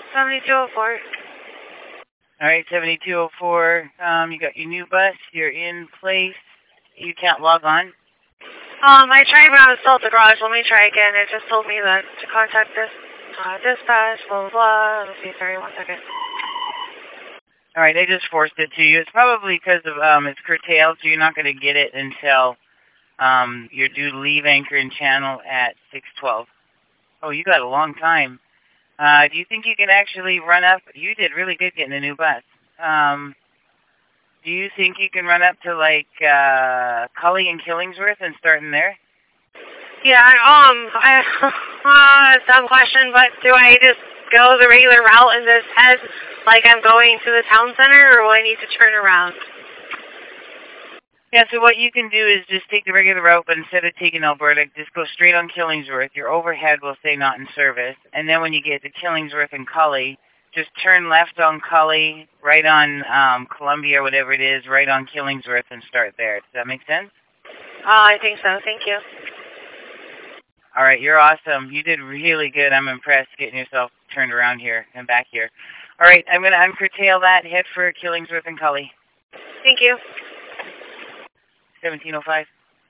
7204. All right, 7204. You got your new bus. You're in place. You can't log on. I tried when I was still at the garage. Let me try again. It just told me that to contact this dispatch, blah, blah, blah. Let's see, sorry, 1 second. All right, they just forced it to you. It's probably because of it's curtailed, so you're not going to get it until you're due to leave anchor and channel at 6:12. Oh, you got a long time. Do you think you can actually run up? You did really good getting a new bus. Do you think you can run up to, like, Cully and Killingsworth and start in there? Yeah, dumb question, but do I just go the regular route and just head like I'm going to the town center, or will I need to turn around? Yeah, so what you can do is just take the regular route, but instead of taking Alberta, just go straight on Killingsworth. Your overhead will say not in service. And then when you get to Killingsworth and Cully, just turn left on Cully, right on Columbia, whatever it is, right on Killingsworth, and start there. Does that make sense? I think so. Thank you. All right, you're awesome. You did really good. I'm impressed getting yourself turned around here and back here. All right, I'm going to uncurtail that. Head for Killingsworth and Cully. Thank you. 1705.